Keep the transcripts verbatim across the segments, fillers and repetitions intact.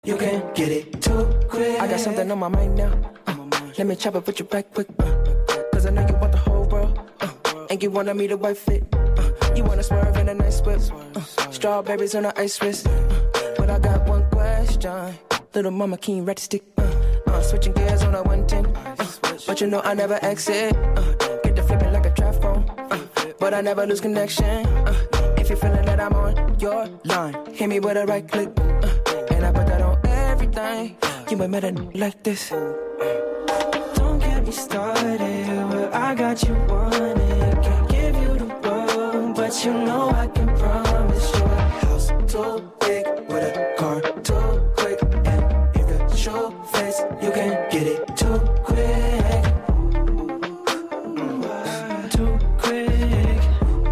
You can get it too quick. I got something on my mind now. Uh, let me chop it with you back quick. Uh, Cause I know you want the whole world. Uh, and you wanted me to wife it. Uh, you wanna swerve in a nice whip. Uh, strawberries on the ice wrist. Uh, but I got one question. Little mama, can you ready stick? Uh, uh, switching gears on a one ten. Uh, but you know I never exit. Uh, get the flipping like a trap phone. Uh, but I never lose connection. Uh, if you're feeling that I'm on your line, hit me with a right click. Uh, and I put that on everything. You ain't met a like this. Don't get me started. Well, I got you wanted. Can't give you the world, but you know I can promise you a house too big with a car too quick. And if the show fits, you can get it too quick. Too quick.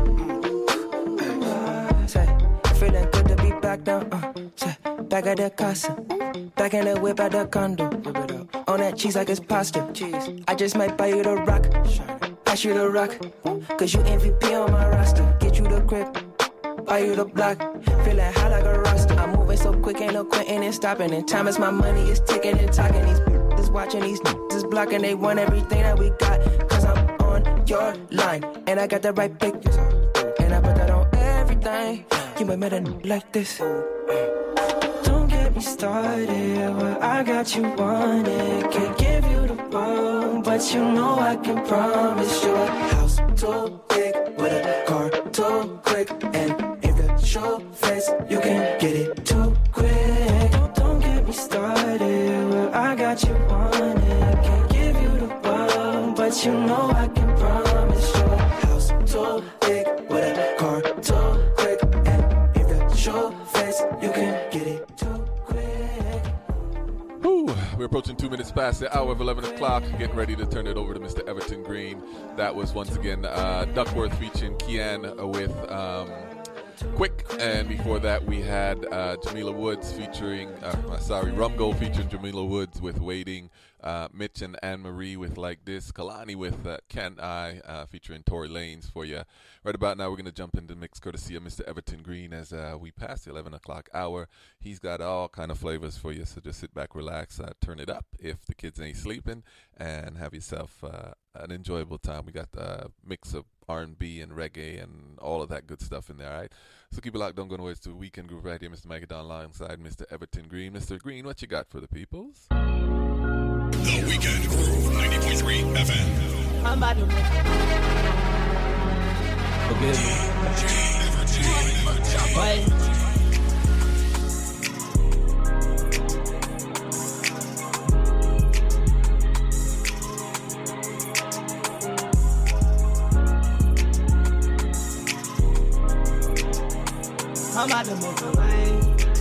Say, feeling good to be back now. Uh, say, back at the casa. Back in the whip at the condo. On that cheese like it's pasta. I just might buy you the rock. Pass you the rock. Cause you M V P on my roster. Get you the grip. Buy you the block. Feeling high like a roster. I'm moving so quick, ain't no quitting and stopping. And time is my money, it's ticking and talking. These is watching, these is blocking. They want everything that we got. Cause I'm on your line. And I got the right pick. And I put that on everything. You might met a like this. Started, well, I got you wanted. Can't give you the world, but you know I can promise you a house too big with a car too quick. And if the show fits, you can get it too quick. Don't, don't get me started, well, I got you wanted. Can't give you the world, but you know I can promise you a house too big with a car too quick. And if the show fits, you can get it too quick. We're approaching two minutes past the hour of eleven o'clock. Getting ready to turn it over to Mister Everton Green. That was once again uh, Duckworth featuring Kian with um, Quick. And before that, we had uh, Jamila Woods featuring, uh, sorry, Rumgold featuring Jamila Woods with Waiting. Uh, Mitch and Anne-Marie with Like This. Kalani with uh, Can't I uh, featuring Tory Lanez for you. Right about now, we're going to jump into the mix courtesy of Mister Everton Green as uh, we pass the eleven o'clock hour. He's got all kind of flavors for you, so just sit back, relax, uh, turn it up if the kids ain't sleeping, and have yourself uh, an enjoyable time. We got a mix of R and B and reggae and all of that good stuff in there, all right? So keep it locked, don't go nowhere. It's the Weekend Groove right here. Mister Magadon alongside Mister Everton Green. Mister Green, what you got for the peoples? The Weekend Groove, ninety point three F M. I'm about to make it. D J Everton. Wait. I'm about to make it rain.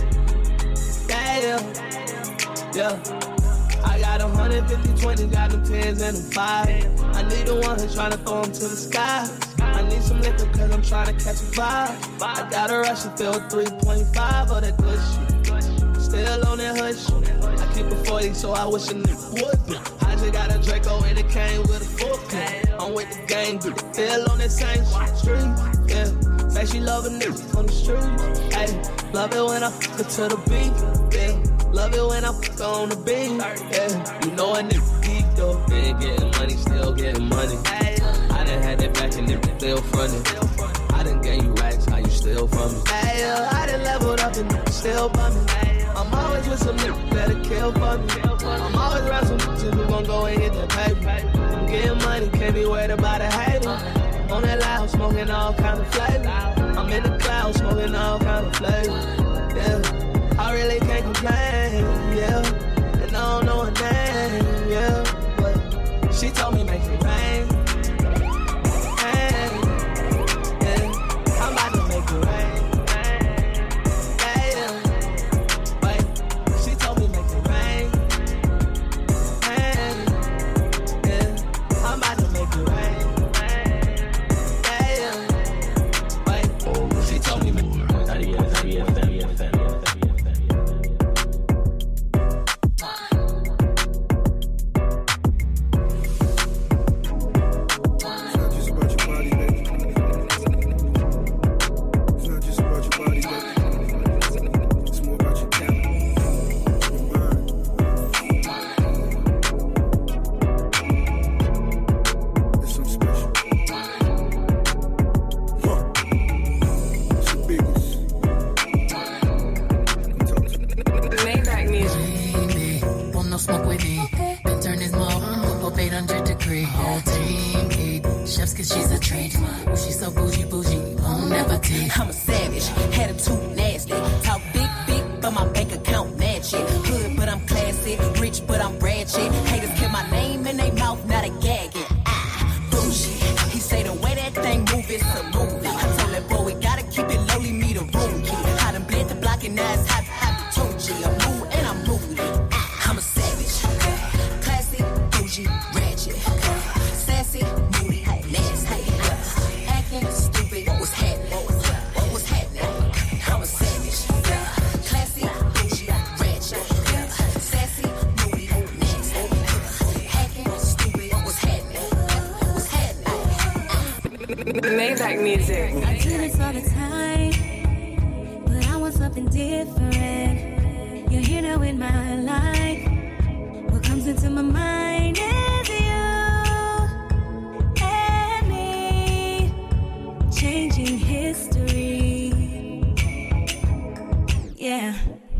Yeah, yeah. I got a hundred fifty, twenty, got them tens and them five. I need the one who's trying to throw them to the sky. I need some liquor cause I'm trying to catch a vibe. I got a rush and feel three point five of that good shit. Still on that hush. I keep a forty so I wish a nigga would. I just got a Draco and it came with a full clip. I'm with the gang, dude. Still on that same street, yeah. Say she love a nigga on the street. Hey, love it when I fuck her to the beat, yeah. Love it when I fuck her on the beat, yeah. You know a nigga geek though. Been getting money, still getting money. I done had that back and nigga still frontin'. I done gave you racks, how you still from me? Hey, uh, I done leveled up and nigga still bumming. I'm always with some niggas that'll kill for me. I'm always around some niggas who gon' go and hit that paper. I'm getting money, can't be worried about a hater. On that loud, smoking all kind of flavor. I'm in the clouds, smoking all kind of flavor. Yeah, I really can't complain, yeah. And I don't know her name, yeah. But she told me make it rain. Hey, yeah. I'm about to make it rain. Yeah, wait. She told me make it rain. Hey, yeah. I'm about to make it rain. Maybach music. Baby, want no smoke with me. Then turn this mug up eight hundred degree. Whole team eat chefs cause she's a treat. Ooh, she's so bougie, bougie, on never tea. I'm a savage, had a too nasty. Talk big, big, but my bank account match it. Hood, but I'm classy. Rich, but I'm ratchet. Haters keep my name in their mouth, not a gagging. Ah, bougie. He say the way that thing move is a movie. I told that boy we gotta keep it lowly, me the room key. I done bled the block and now it's happy, happy Toji. I'm mood and I'm moody. Ah, I'm a savage. Classy, bougie, ratchet. Sassy, moody, nasty. Acting stupid, what's happening? What was happening? I'm a savage. Classy, bougie, ratchet. Sassy, moody, nasty. Acting stupid, what's happening? What's happening? Maybach music. I do this all the time, but I want something different. You're here now in my life. What comes into my mind is you and me, changing history. Yeah,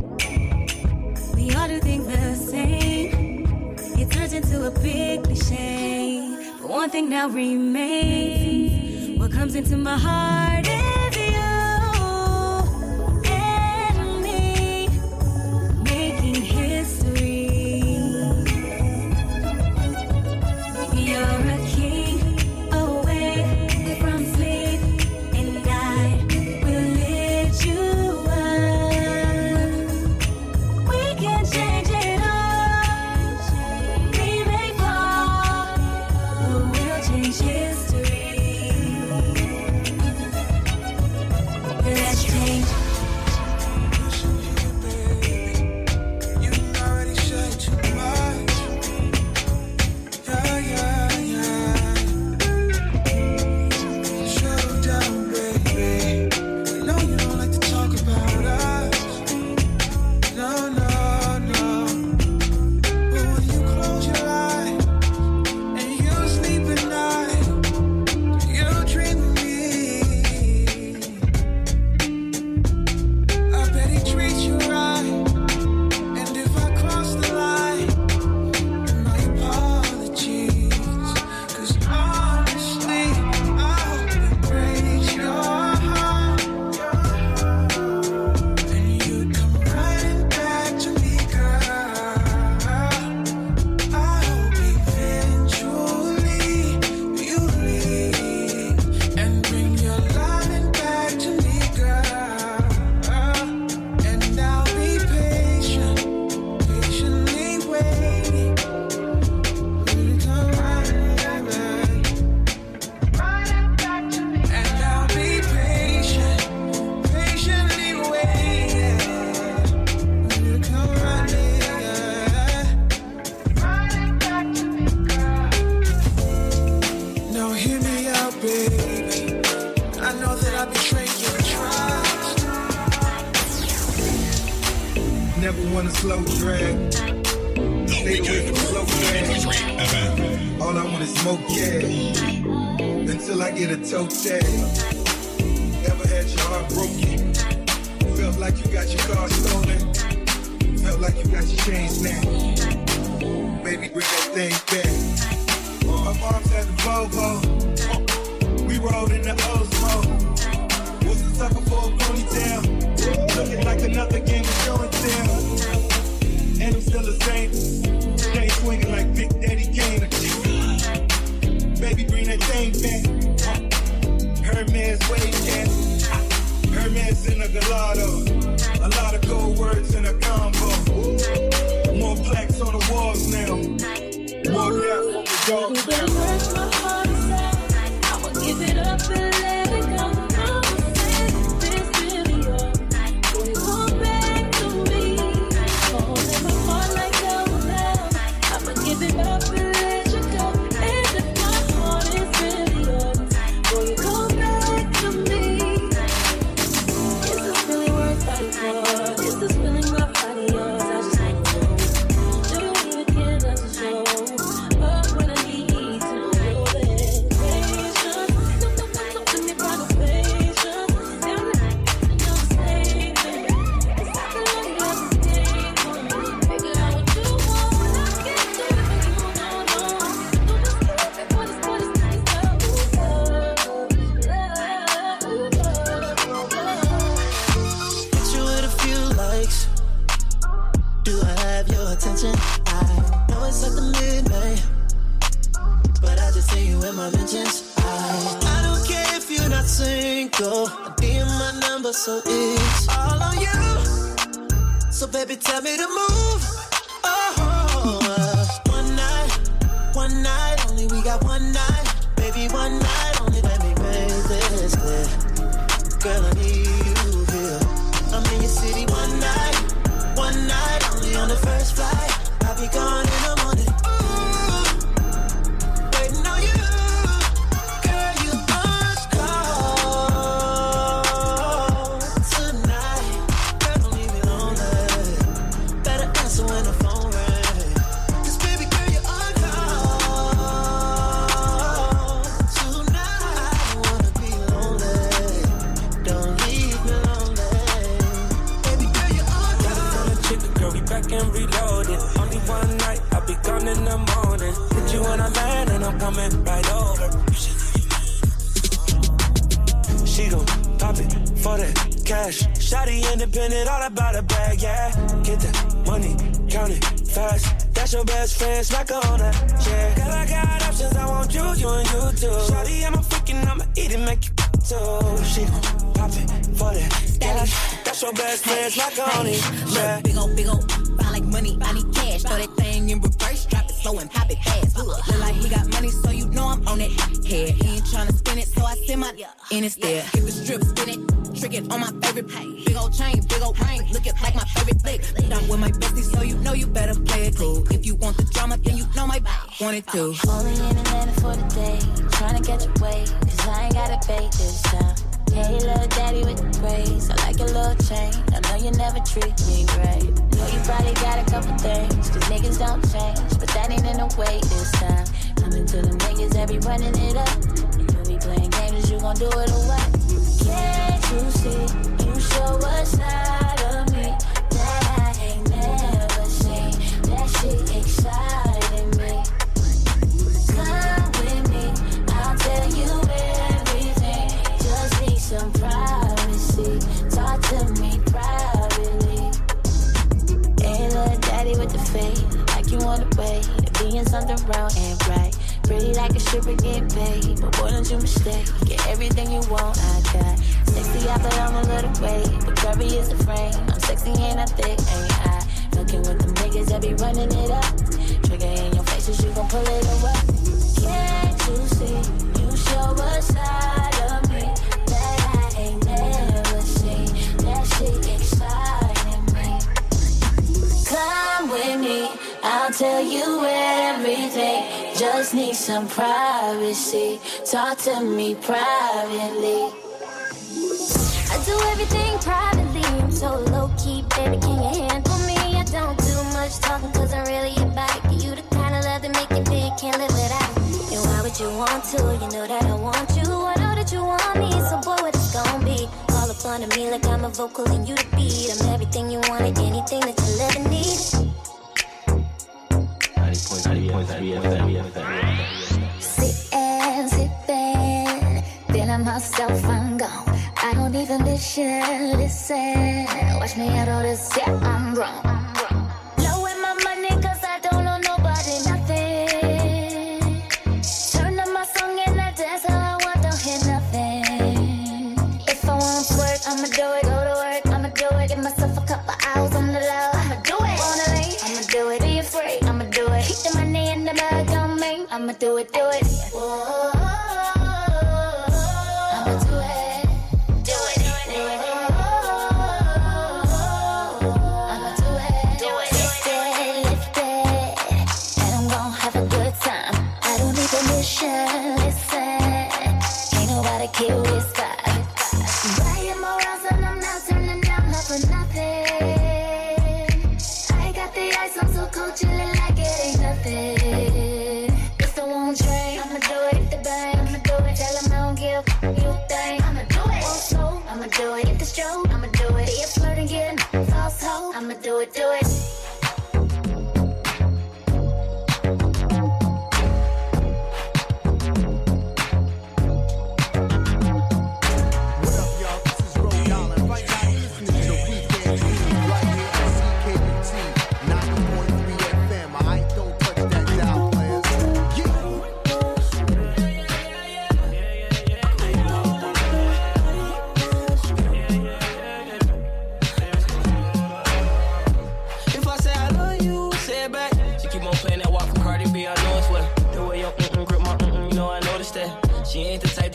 we all do things the same. It turns into a big cliche, but one thing now remains. What comes into my heart is you and me, making history. You're a king away from sleep, and I will lift you up. We can change it all. We may fall, but we'll change history. Let's change. You already said too much. Yeah, yeah, yeah. Slow down, baby. I know you don't like to talk about us. No, no, no. But when you close your eyes and you sleep at night, you dream of me. I bet he treats you right. And if I cross the line, my apologies. Cause honestly, I hope it breaks your heart. And you come running back to me, girl. I hope eventually you leave and bring your loving back to me, girl. And I'll be patient, patiently waiting for you to come running back to me. And I'll be patient, patiently waiting for you to come running back to me, girl. Now hear me out, baby. I know that I betrayed your trust. Never want a slow drag. The Stay away from Weekend slow Groove ninety point three drag. F M. All I want is smoke gas until I get a toe tag. Ever had your heart broken? Felt like you got your car stolen. Felt like you got your chain snatched. Baby, bring that thing back. My mom's had the Volvo. We rode in the Osmo. Was a sucker for a ponytail. Looking like another game of show and tell. And I'm still the same. Stay swinging like Big Daddy Kane. Baby, bring that thing back. Hermes wave cat. Hermes in a gelato. A lot of cold words in a combo. More plaques on the walls now. More death on the dogs But it now. hurts my heart inside. I'ma give it up and let it go. I'ma say this really yours. Come back to me. Holding my heart like hell now. I'ma give it up and let you go. And if my heart is really yours, will you come back to me? Is this really worth Do I have your attention? I know it's like the midnight, but I just see you in my mentions. I, I don't care if you're not single. I D M my number, so it's all on you. So baby, tell me to move. Oh, uh, one night, one night only. We got one night, baby, one night only. Let me make this clear, girl. I need you here. I'm in your city one night, one night only on the first flight. I'll be gone in the morning. And reload it. Only one night, I'll be gone in the morning. Hit you when I land and I'm coming right over. She gon' pop it for that cash. Shawty independent, all about a bag, yeah. Get that money, count it fast. That's your best friend, smack her on that, yeah. Girl, I got options, I want you, you and you too. Shawty, I'm a freaking, I'ma eat it, make you too. She gon' pop it for that cash. That's your best friend, smack her on it, yeah. Big ol', big ol'. Like money, I need cash. Throw that thing in reverse, drop it slow and pop it fast. Look like we got money, so you know I'm on it. Head, he ain't tryna spin it, so I send my in it there. Hit the strip, spin it, trick it on my favorite pay. Big old chain, big old ring, look it like my favorite flick. I'm with my bestie, so you know you better play it cool. If you want the drama, then you know my body want it too. Only in Atlanta for the day, tryna catch a wave, cause I ain't gotta bait this time. Hey, little daddy with the praise. I like your little chain. I know you never treat me great. Know you probably got a couple things, cause niggas don't change. But that ain't in the way this time. Coming to the niggas that be running it up. And you be playing games, you gon' do it or what? Can't you see? You show a side of me that I ain't never seen. That shit exciting me. Come with me, I'll tell you everything. Just need some privacy. Talk to me privately. Hey, little daddy with the fade, like you on the way to being something wrong and right. Pretty like a stripper get paid, but boy, don't you mistake. Get everything you want, I got. Sexy, I put on a little weight, but curvy is the frame. I'm sexy and I thick, ain't I? Fucking with them niggas that be running it up. Trigger in your faces, you gon' pull it away. Can't you see? You show a side of me that I ain't never seen. That shit exciting me. Come with me, I'll tell you everything. Just need some privacy. Talk to me privately. I do everything privately. I'm so low-key, baby, can you handle me? I don't do much talking cause I'm really about it. You the kind of love that make you feel you can't live without it. And why would you want to? You know that I want you. I know that you want me, so boy, what it's gonna be? All up under me like I'm a vocal and you the beat. I'm everything you wanted, anything that you ever need. Sit and sit back, feeling myself, I'm gone. I don't even listen, listen. Watch me out all this, yeah, I'm wrong. Blowing my money cause I don't know nobody, nothing. Turn up my song and I dance all I want, don't hear nothing. If I want to work, I'ma do it, go to work, I'ma do it. Give myself a couple hours on the low, I'ma do it. Wanna leave, I'ma do it. Be afraid, I'ma do it. Keep the money in the bag, don't make, I'ma do it, do it. Whoa. Kill this vibe. Buying more rounds and I'm not turning down, not for nothing. I got the ice, I'm so cold, chillin' like it ain't nothing. If I won't drink, I'ma do it. If the bang, I'ma do it. Tell them I don't give you a thing, I'ma do it. Won't slow, I'ma do it. If the stroke, I'ma do it. Be a flirt and get a false hope, I'ma do it, do it.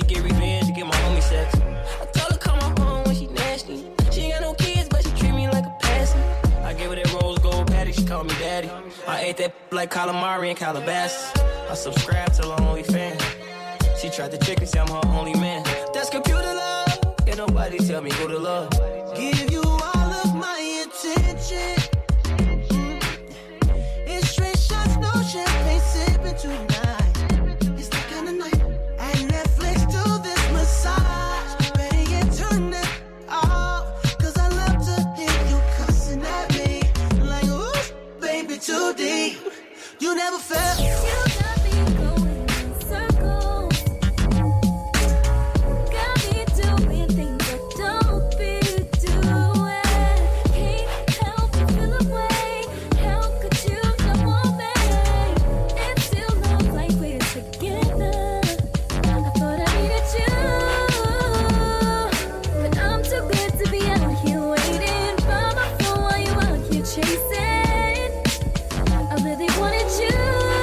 to get revenge to get my homie sex. I told her come on home when she nasty. She ain't got no kids, but she treat me like a passing. I gave her that rose gold patty, she called me daddy. I ate that like calamari and Calabasas. I subscribed to her OnlyFans. She tried to trick me, say I'm her only man. That's computer love. Can't nobody tell me who to love. Give you all of my attention. Mm. It's straight shots, no champagne sipping tonight. It's the kind of night at Netflix do this massage. Better get turn that off, cause I love to hear you cussing at me. Like, ooh, baby, too deep. You never felt. You got me going in circles. Got me doing things I don't be doing. Can't help but feel away. How could you not want me? It still looks like we're together. I thought I needed you, but I'm too good to be out here waiting by my phone while you out here chasing. I really wanted you,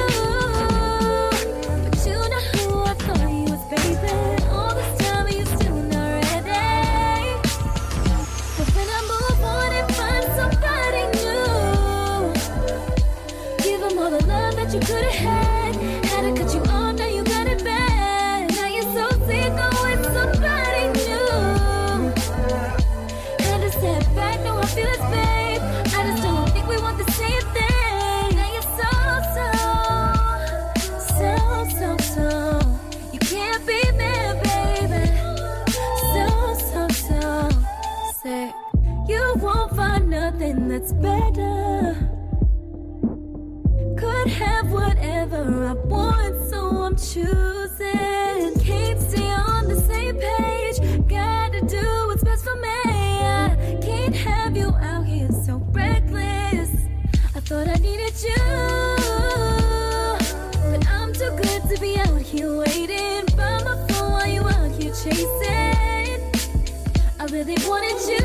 but you know who I thought you was, baby. All this time and you still not ready. But when I move on and find somebody new, give them all the love that you could have had. Had to cut you off, now you got it bad. Now you're so sick of with somebody new. Had to step back, now I feel it's babe. I just don't think we want the same thing. So, so, so, you can't be mad, baby. So, so, so, say you won't find nothing that's better. Could have whatever I want, so I'm choosing. Can't stay on the same page. Gotta do what's best for me. I can't have you out here so reckless. I thought I needed you. Too good to be out here waiting by my phone while you out here chasing. I really wanted you,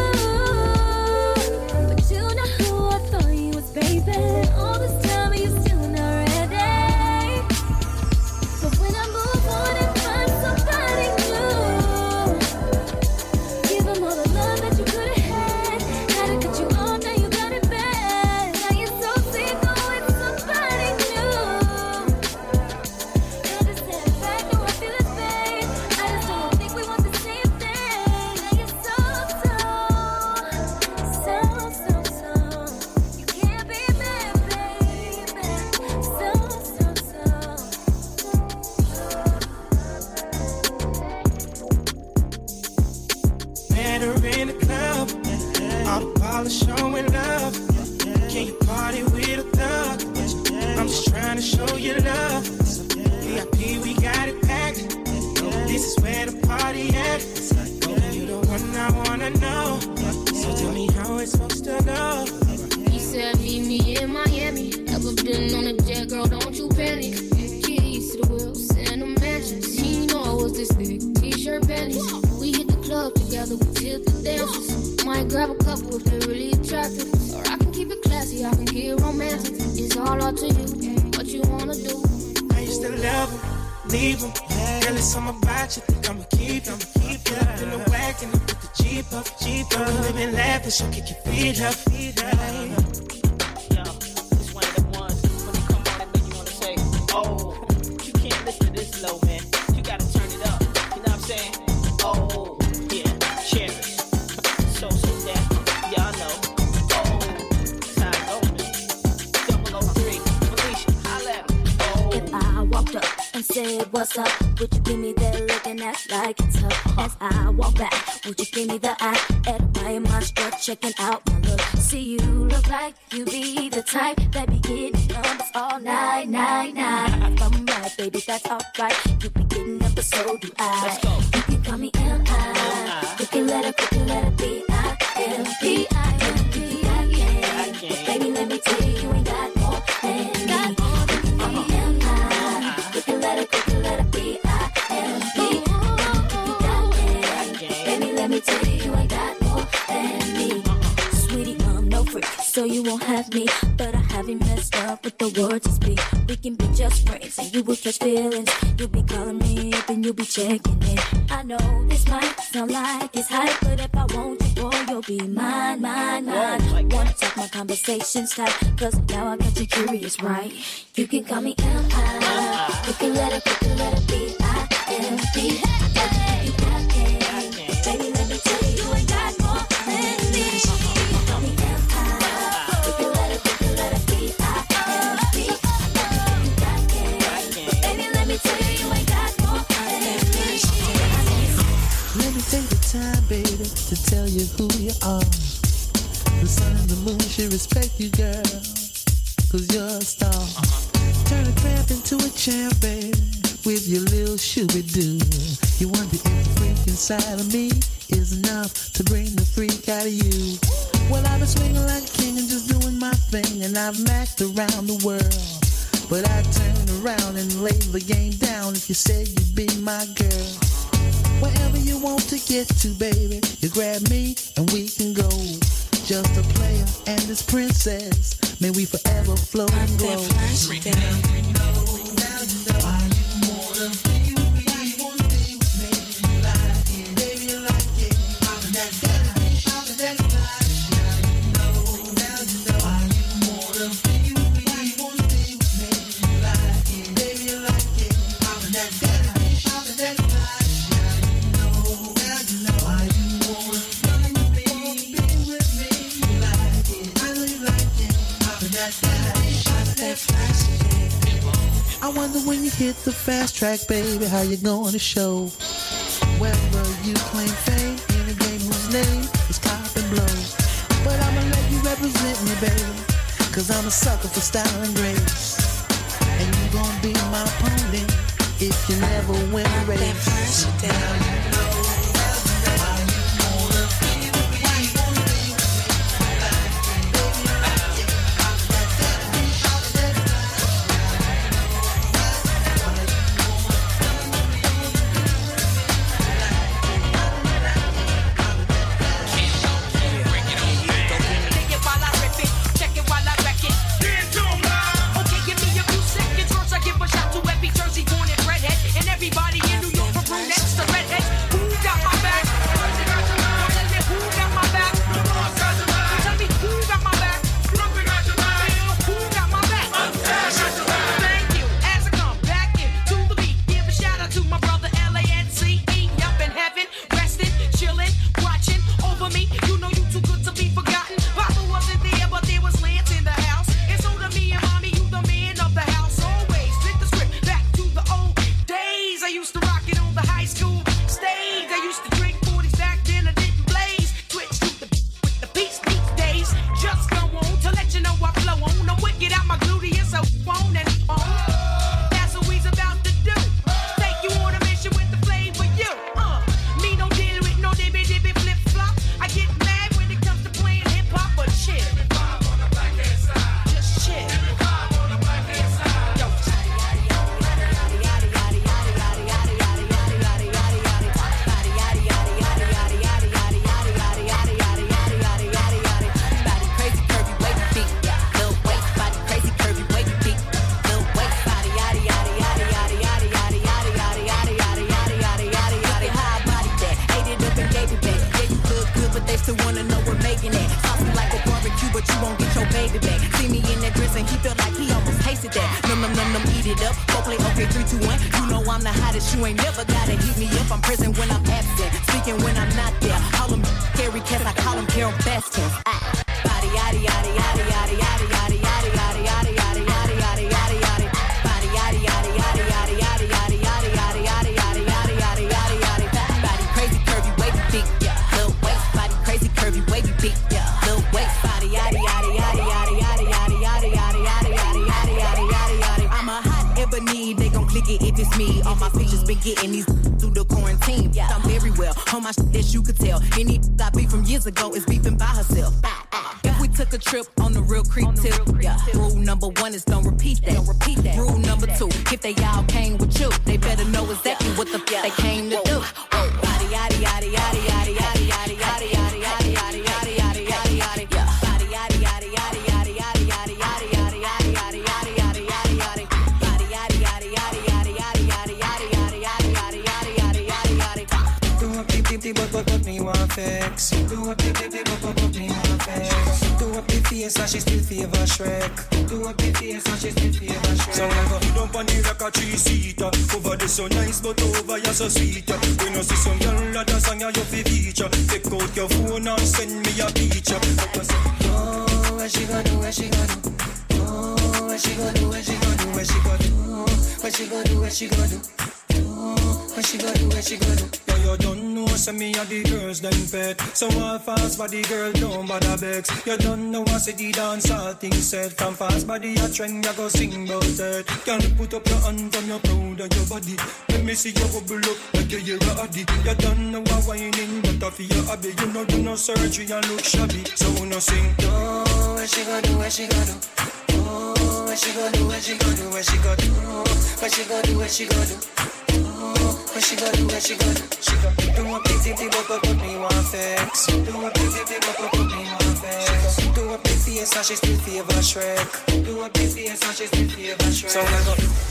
but you know who I thought you was, baby. All this time and you still not ready. But when I move on and find somebody new, give them all the love that you could have had. Had to cut you off, now you got it bad. Now you're so sick of with somebody new. In the club, all the ballers showing love. Can you party with a thug? I'm just trying to show you love. V I P, we got it packed. This is where the party at. You the one I wanna know. So tell me how it's supposed to go. He said meet me in Miami. Ever been on a jet, girl, don't you panic. Keys to the wheels and the mansions. He know I was this big t-shirt panties. We hit the club together, we hit the dances. Might grab a couple if they're really attractive. Or I can keep it classy, I can get romantic. It's all up to you, what you wanna do. I used to love him, leave him. Girl, it's something about you, think I'ma keep him. Keep it up in the wagon, and put the Jeep up, Jeep up. We live and laugh, and she'll kick your feet up, feet up. Yo, it's one of the ones when you come on and make you wanna say, oh, you can't listen to this low, man. You gotta turn it up. You know what I'm saying? Oh, yeah, cherish. So, so that, y'all know. Oh, time open. double oh three, Felicia, holla at me. Oh. If I walked up and said, what's up? Would you give me that look and act like it's tough? As I walk back, would you give me the eye? Admire my strut, checking out my look. See, you look like you be the type that be getting numbers all night, night, night. If I'm right, baby, that's alright. You be getting up, but so do I. Let's go. You can call me M I. You can let it, you can let it be I. M P I, M P I, yeah. Baby, let me tell you, you ain't got more than me. You can call me M I. You can let it, you can let it be I. M P I, yeah. Baby, let me tell you, you ain't got more than me. Sweetie, I'm no freak, so you won't have me. But but I haven't messed up with the words to speak. We can be just friends and you will catch feelings. You'll be calling me up and you'll be checking in. I know this might sound like it's hype, but if I want you, boy, you'll be mine, mine, mine. Wanna talk my conversations tight, cause now I got you curious, right? You can call me L I. You can let it, you can let it be I L B. You got game. Baby, let me tell you, you ain't got more than me. You can call me L I. You can let it, you can let it be I L B. You got game. Baby, let me tell you, you ain't got more than me. Let me take the time, baby, to tell you who you are. The sun and the moon should respect you, girl, cause you're a star. Turn a tramp into a champ, baby, with your little shooby-doo. You wonder if the freak inside of me is enough to bring the freak out of you. Well, I've been swinging like a king and just doing my thing, and I've maxed around the world. But I turn around and lay the game down if you said you'd be my girl. Wherever you want to get to, baby, you grab me and we can go. Just a player and this princess, may we forever flow and grow. Freaking out, you know, now you know why you wanna be with me. You wanna be with me, you like it, baby, you like it. I'm that guy, I'm that guy. Now you know, now you know why you wanna be with me. You wanna be with me, you like it, baby, you like it. I'm that guy, I'm that guy. Now you know, now you know why you wanna be with me. I wonder when you hit the fast track, baby, how you gonna show whether you claim fame in a game whose name is Cop and Blow. But I'ma let you represent me, baby, cause I'm a sucker for style and grace. And you gon' be my opponent if you never win a race. Now you know. Everybody in New York for brunettes to redheads. Who got my back? it up. Go play okay, three, two, one. You know I'm the hottest. You ain't never gotta hit me up. I'm present when I'm absent, speaking when I'm not there. Call them Carrie Cats, I call them Carol Baskins. Ah, body, yaddy, yaddy, yaddy, yaddy, yaddy, yaddy, yaddy, yaddy, yaddy, yaddy, yaddy, yaddy, yaddy, yaddy. Body, yaddy, yaddy, yaddy, yaddy, yaddy, yaddy, yaddy, yaddy, yaddy, yaddy, yaddy, yaddy, yaddy, yaddy. Body crazy, curvy, wavy, big, yeah. Little waist, body crazy, curvy, wavy, big, yeah. Little waist, body, yaddy, yaddy, yaddy, yaddy, yaddy, yaddy, yaddy, yaddy, yaddy, yaddy, yaddy, yaddy, yaddy, yaddy. I'm a hot ebony, they gon' click it if it's me. All my pictures been getting these through the quarantine. I'm very well on my shit that you could tell. Any I beef from years ago is beefing by herself. If we took a trip on the real creep tip, yeah. Rule number one is don't repeat that. Don't repeat that. Rule number two, if they all came with you, they better know exactly what the f- they came to do. Body yaddy yaddy yaddy yaddy yaddy yaddy yaddy yaddy yaddy yaddy yaddy yaddy yaddy yaddy. Body yaddy yaddy yaddy yaddy yaddy yaddy yaddy vex. Do up the baby, but up up me want vex. Do up the face and she still favor Shrek. Do up the face and she still favor Shrek. So I go hit up on the like a three-seater. Over the so nice, but over you so sweet. When you see some girl that a song you fi feature. Take out your phone and send me a picture. Oh, what she gonna do, what she gonna do? Oh, what she gonna do, what she gonna do, what she gonna do? What she gonna do, what she gonna do? What she gonna do, what she gonna do? Yeah, you don't know, say me and the girls them pet. So all fast body girl don't bother vex. You don't know what say the dance all things said. From fast body a trend, you go sing about that. Can you put up your hand from your proud of your body? Let me see you bubble up like you hear a addy. You don't know what whining, but I feel your hobby. You know do no surgery and look shabby. So no sing. Oh, what she gonna do, what she gonna do? Oh, what she gonna do, what she gonna do, what she gonna do? What she gonna do, what she gonna do? What she gonna do, what she gonna do? She gonna do a big thing, but up with me one vex. Do a big thing, but up with me one vex. Do a big face and she still favor Shrek. Do a big face and she still favor Shrek. So I go.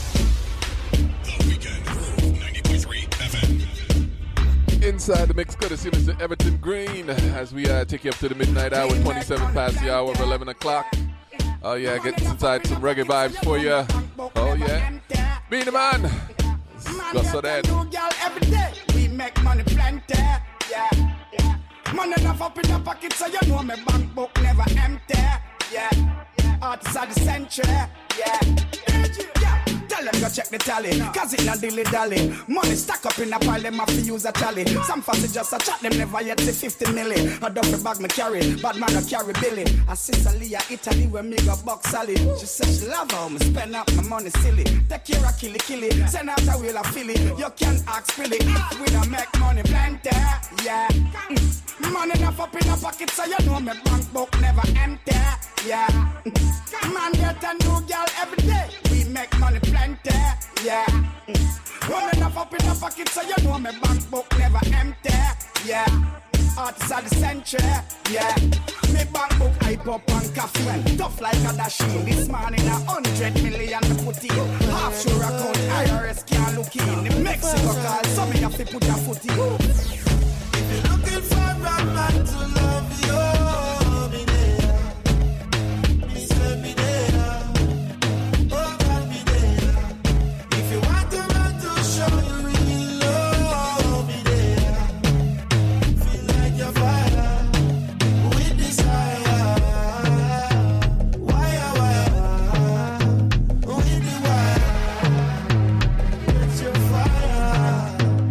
The Weekend Groove, ninety point three F M. Inside the mix, courtesy Mister Everton Green, as we uh, take you up to the midnight hour, twenty-seven past the hour of eleven o'clock. Oh yeah, getting inside some reggae vibes for you. Oh yeah, be the man. Go so that. Every day we make money plenty, yeah, yeah. Money enough up in the pocket, so you know my bank book never empty, yeah. Artists of the century, yeah. yeah. Tell them go check the tally, cause it not dilly dally. Money stack up in a pile, them have to use a tally. Some fussy just a chat, them never yet see fifty milli. A duffel bag me carry, bad man I carry Billy. A sister Leah, Italy, where me go box Sally. She said she love how me spend up my money silly. Take care of killy killy, send out a wheel of Philly. You can ask Billy, if we don't make money plenty, yeah. Mm. Money enough up in a pocket, so you know my bank book never empty, yeah. Mm. Man get a new girl every day, we make money plenty, yeah. Mm. Money enough up in a pocket, so you know my bank book never empty, yeah. Artists of the century, yeah. Me bank book hype up on coffee. Tough like a dashing. This morning a hundred million to put in. Half sure account I R S can't look in. The Mexico call, so me have to put a foot in. If you're looking for a man to love you, be there. Me say be there. Oh God, be there. If you want a man to show you real love, be there. Feel like you're fire with desire. Wire, wire, with the wire. It's your fire.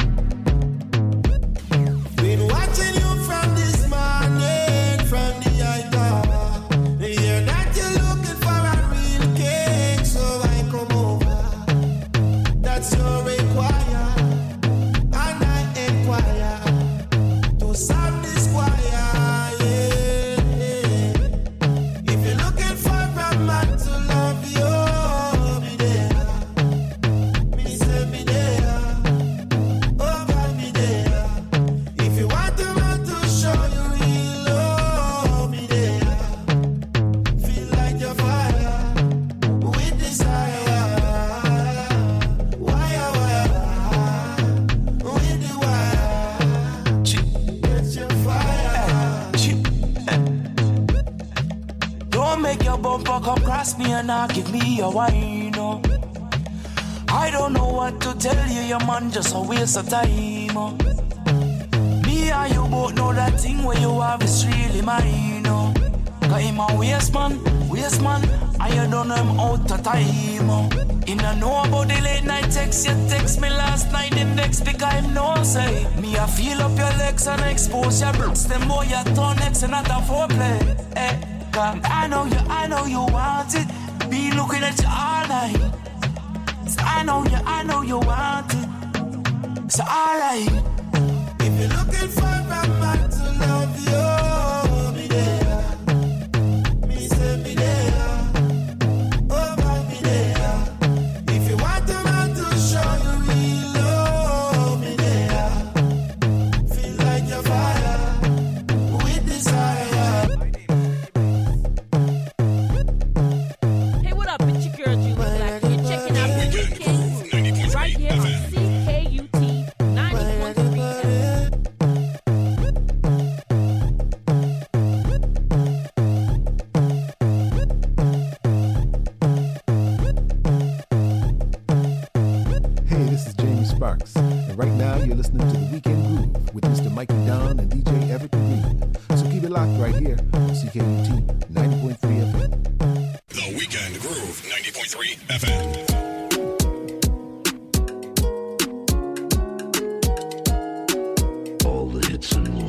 Been watching you from this morning, from the eye tower. Hear that you're looking for a real king, so I come over. That's your require, and I inquire to solve this choir. Yeah. If you're looking for a man to love you, be there. Me say be there. Oh God, be there. If you want a man to show you real love, be there. Feel like you're fire with desire. Wire, wire, with the wire. Get your fire. Don't make your bumper come cross me and not give me a wine, no. I don't know what to tell you, your man just a waste of time, oh. Me and you both know that thing where you have is really mine, no. Cause him a waste man, waste man, and you don't know him out of time, oh. Him don't know about the late night text, you text me last night, him vex because him no say. Me a feel up your legs and expose your bricks, them boy you turn next and not a foreplay, eh. Cause I know you, I know you want it, be looking at you all night. So I know you, I know you want it, so alright. If you're looking for a man to love you, be there. Me say be there. Oh God, be there. If you want a man to show you real love, be there. Feel like you're fire with desire. Hey, what up? It's your girl Julie Black here, checking out the Weekend right here on C K U T ninety point three F M. you're listening to The Weekend Groove with Mister Mikey Don and D J Everton Green. So keep it locked right here on C K U T ninety point three F M. The Weekend Groove ninety point three F M. All the hits and more.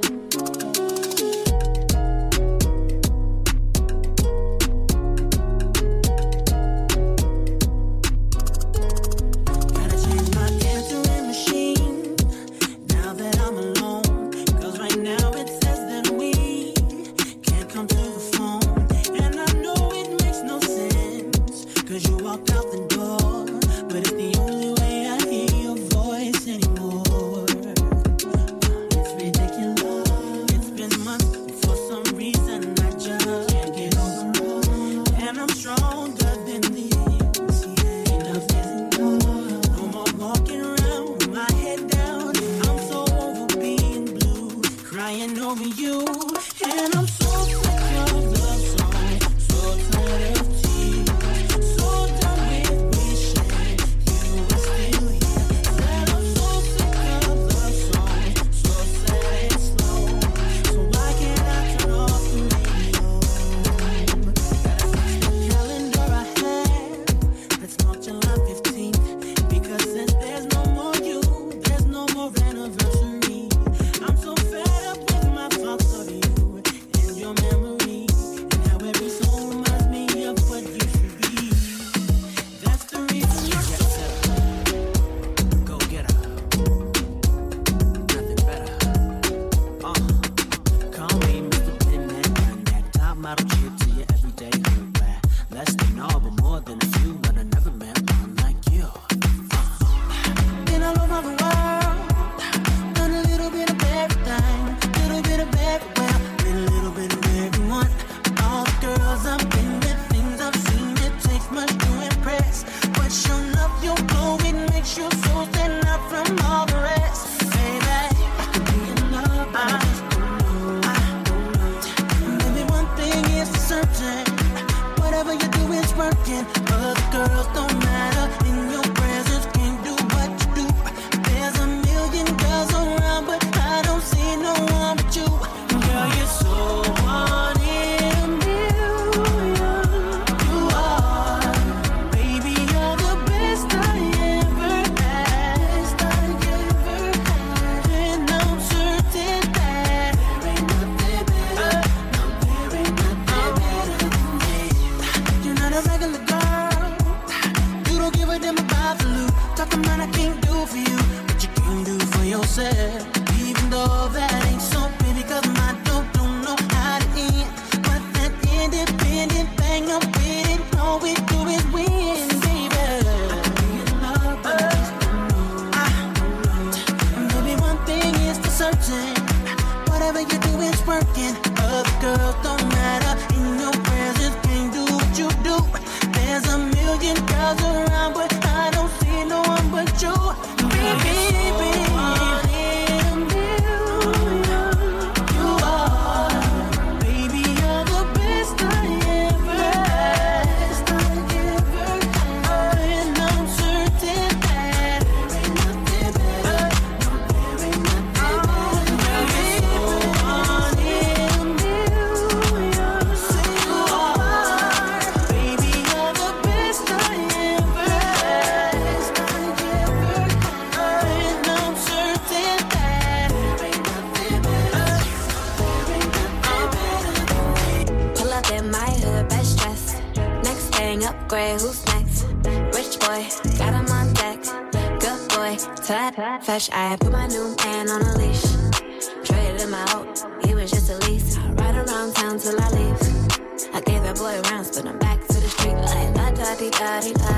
Fresh, I put my new man on a leash. Traded him out, he was just a lease. I ride around town till I leave. I gave that boy rounds, but I'm back to the street like la da di da di da.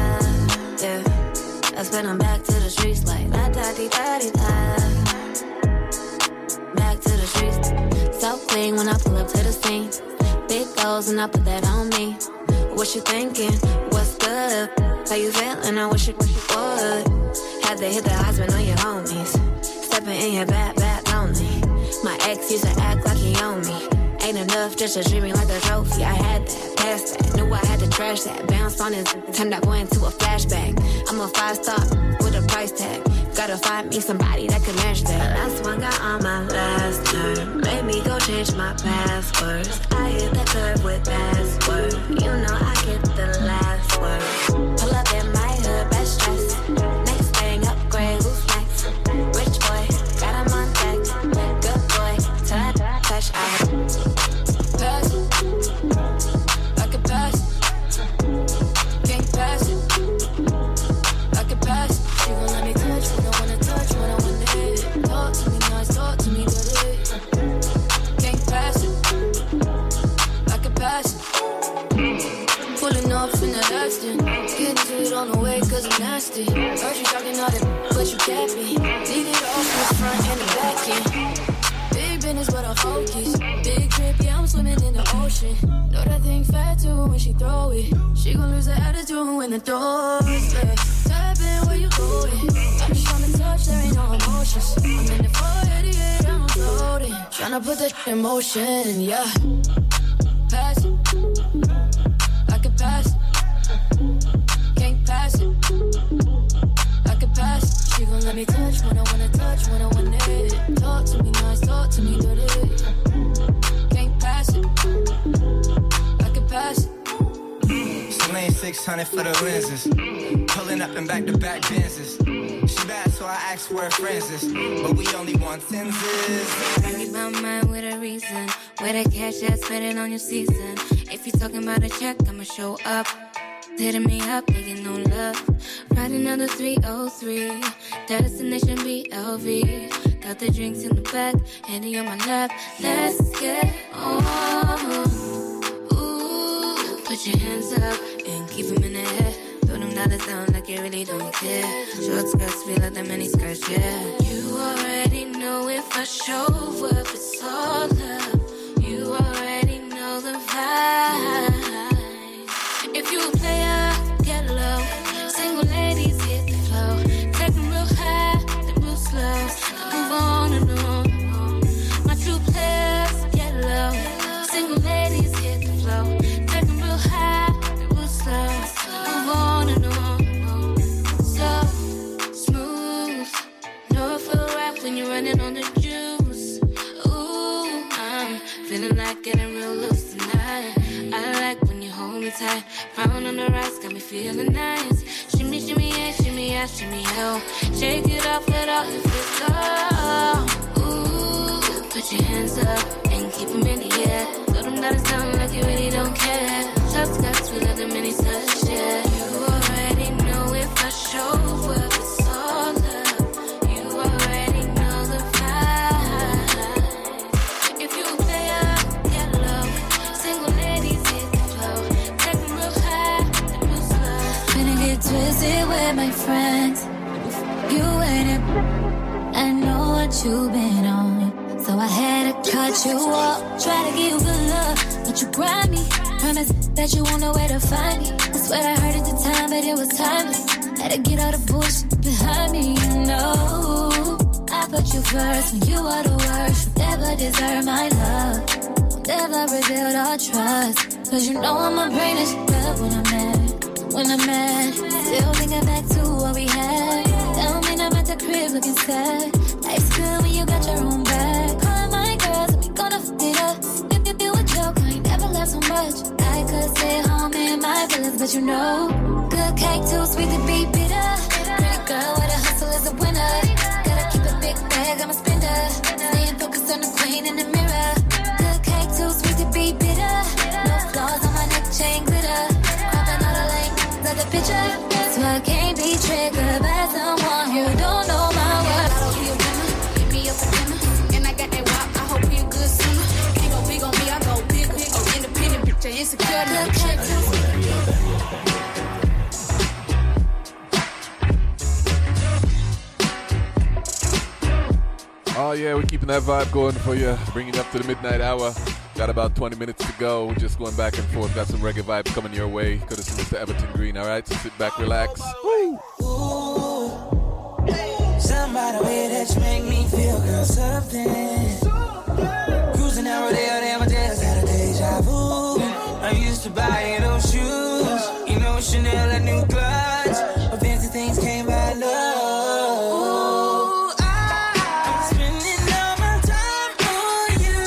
Yeah, I spin him back to the streets like la da di da di da. Back to the streets, so clean when I pull up to the scene. Big goals and I put that on me. What you thinking? What's good? How you feeling? I wish you would. Had to hit the husband on your homies. Stepping in your bad, bad lonely. My ex used to act like he owned me. Ain't enough just to treat me like a trophy. I had that past that. Knew I had to trash that. Bounce on his, turn that boy into a flashback. I'm a five star with a price tag. Gotta find me somebody that can match that. Last one got on my last turn. Made me go change my passwords. I hit the curve with password. You know I get the last word. Pull up in my hood, best dress. Next thing, upgrade, who's next? Rich boy, got him on deck. Good boy, touch, touch, I pass. I can pass. Can't pass. I can pass. She gon' let me touch when I wanna touch, when I wanna hit. Talk to me nice, talk to me dirty. Can't pass it. I can pass it. Pulling off in the Aston. Getting to it on the way cause I'm nasty. Heard you talking all that, but you can't be. Leave it off in the front and the back end. Big business but I focus. Big trip, yeah, I'm swimming in the ocean. Know that thing fat too when she throw it. She gon' lose her attitude when the door's left. Tap in where you going. I'm just tryna touch, there ain't no emotions. I'm in the four eighty-eight, I'm floating. Tryna put that in motion, yeah. Pass it. I can pass it. Can't pass it. I can pass it. She gon' let me touch when I wanna touch, when I wanna hit. Talk to me nice, talk to me dirty. Can't pass it. I can pass it. Lane six hundred for the lenses. Pulling up in back-to-back Benzes. She bad, so I asked where her friends is. But we only want tenses. I keep my mind with a reason. Where the cash at, spend it on your season. If you talking about a check, I'ma show up. Hitting me up, making no love. Riding on the three oh three. Destination B L V. Got the drinks in the back, Henny on my lap. Let's get on. Ooh, put your hands up and keep them in the air. Throw them dollars down like you really don't care. Short skirts feel like the mini skirts, yeah. You already know if I show up, it's all love. You already know the vibe. If you a player, get low. Single ladies hit the flow. Take them real high, then real slow. Move on and on. My true players, get low. Single ladies hit the flow. Take them real high, then real slow. Move on and on. So smooth. Know it feel right when you're running on the juice. Ooh, I'm feeling like getting real loose tonight. I like when you hold me tight. Round on the rise, got me feeling nice. Shimmy, shimmy, yeah, shimmy, yeah, shimmy, yo. Shake it off, let all your feet go. Ooh, put your hands up and keep them in the air. Throw them dollars down like you really don't care. Shop scotch, we let the mini touch, yeah. You already know if I show up, it's all love. You already know the vibe. If you a player, get low. Single ladies hit the flow. Take them real high, then real slow. Finna get twisted with my friends. You ain't it. I know what you've been on, so I had to cut you off. Try to give you good love, but you grind me. Promise that you won't know where to find me. I swear I heard at the time, but it was timeless. Had to get all the bullshit behind me, you know. I put you first when you are the worst. You never deserve my love. Never revealed our trust. Cause you know I'ma bring this shit up when I'm mad. When I'm mad, still thinking back to what we had. Tell me I'm at the crib looking sad. Life's good when you got your own back. Calling my girls and we gonna fuck it up. If you do a joke, I ain't never laugh so much. I could stay home in my feelings, but you know, good cake too sweet to be bitter. Pretty girl with a hustle is a winner. Gotta keep a big bag, I'm a spender. Staying focused on the queen in the mirror. Good cake too sweet to be bitter. No flaws on my neck, chain glitter. Cropping all the length of the picture. So I can't be triggered by someone who don't know my worth. I'll be a winner, hit me up for dinner. And I got that wop, I hope he a good swimmer. Can't go big on me, I go big, big. Oh, independent, bitch, I insecure, no check. Oh yeah, we're keeping that vibe going for you, bringing you up to the midnight hour. Got about twenty minutes to go. We're just going back and forth. Got some reggae vibes coming your way. Could have seen Mister Everton Green. All right, so sit back, relax. Woo! Somebody way that you make me feel, girl, something. Cruising down Rodeo, damn, I just had a deja vu. I used to buying those shoes. You know, Chanel, a new clutch. But fancy things came by love. Ooh, I'm spending all my time on you.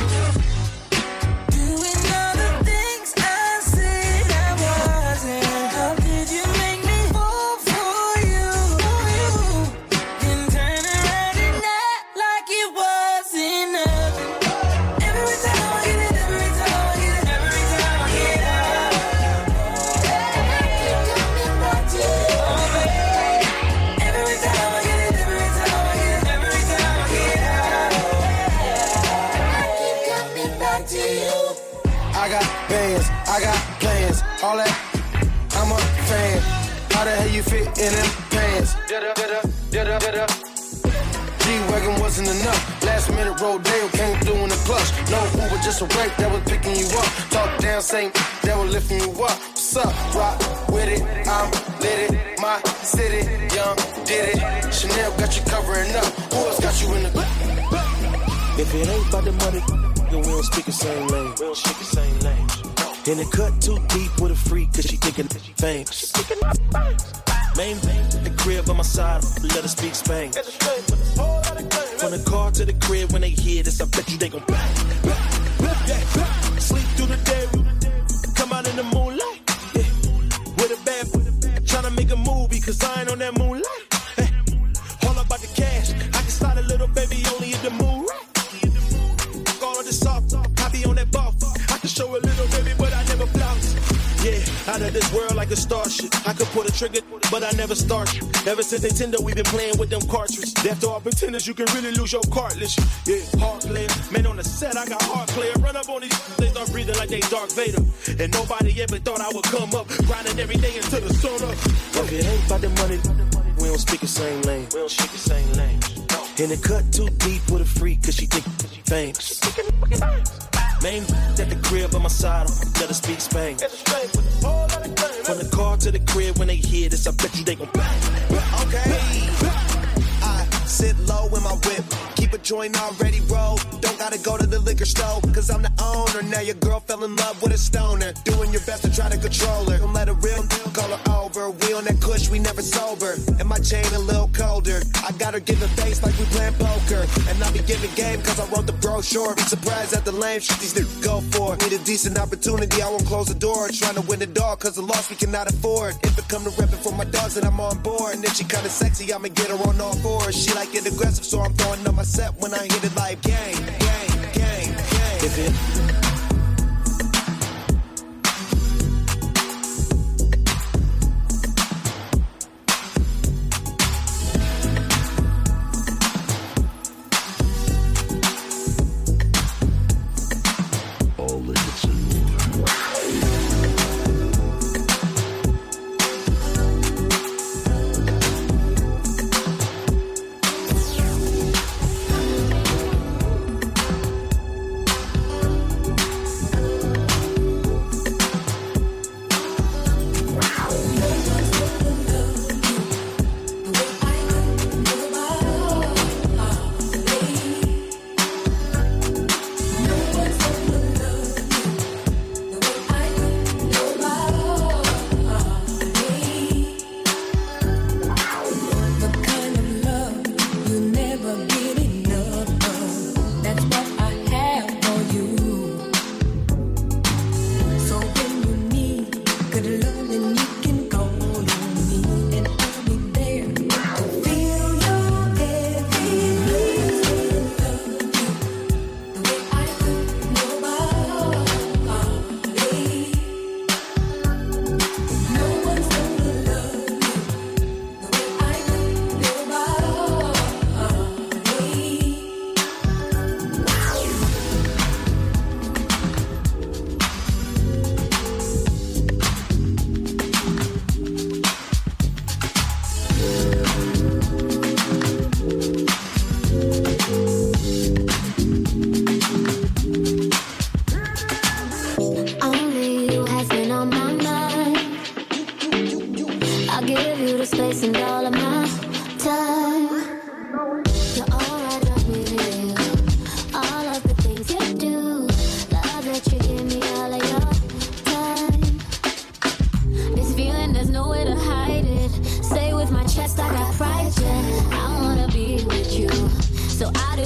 Doing all the things I said I wasn't. How did you make me fall for you? Then turn around and act like it wasn't nothing. Every time I get it, every time I get it, every time I get out, keep coming back to you. Every time I get it, every time I get it, every time I get out, I keep coming back to you. I got bands, I got plans, all that, I'm a fan. How the hell you fit in them pants? G-Wagon wasn't enough. Last minute Rodeo came through in the clutch. No Uber, just a rake that was picking you up. Talk down, same that was lifting you up. What's up? Rock with it, I'm lit it. My city, young, did it. Chanel got you covering up. Who else got you in the... If it ain't about the money, then we don't speak the same language. We don't speak the same language. And it cut too deep with a freak, cause she thinking famous. Main the crib on my side, let her speak Spanish. From the car to the crib, when they hear this, I bet you they gon' bang. Sleep through the day, come out in the moonlight. Yeah. With a bad, tryna make a movie, cause I ain't on that moonlight. Hey. All about the cash, I can slide a little baby only in the moon right. All of the soft, I be on that ball. I can show a little baby, but I never flounce. Yeah, out of this world like a starship. I could pull a trigger, but I never start. Ever since Nintendo, we've been playing with them cartridges. After all pretenders, you can really lose your cartilage. Yeah, hard player. Man, on the set, I got hard player. Run up on these, they start breathing like they Darth Vader. And nobody ever thought I would come up, grinding every day until the sun up. If it ain't about the money, we don't speak the same language. We don't speak the same language. And it cut too deep with a freak, cause she think she famous. Main at the crib on my side, let her speak Spanish. From the car to the crib, when they hear this, I bet you they gon' bang. Okay, I sit low in my whip, keep a joint already rolled. Don't gotta go to the liquor store, cause I'm the owner. Now your girl fell in love with a stoner, doing your best to try to control her. Don't let her real call her over. We on that kush, we never sober. And my chain a little colder. I got her giving face like we playing poker. And I be giving game cause I wrote the brochure. Be surprised at the lame shit these niggas go for. Need a decent opportunity, I won't close the door. Trying to win the dog cause the loss we cannot afford. If it come to repping for my dogs, then I'm on board. And if she kinda sexy, I'ma get her on all fours. She like it aggressive, so I'm throwing up my set when I hit it like gang, gang, gang, gang. If it All of the things you do, love that you give me all of your time.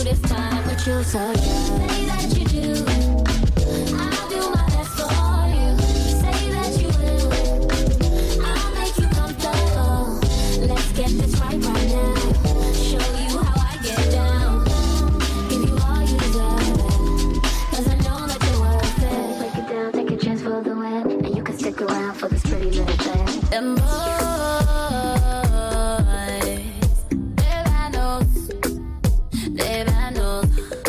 this time with you, so yeah. Say that you do. I'll do my best for you. Say that you will. I'll make you comfortable. Let's get this right right now. Show you how I get down. Give you all you deserve it. Cause I know that you're worth it. Break it down, take a chance for the win. And you can stick around for this pretty little thing. And boys, they're vandals. They're vandals.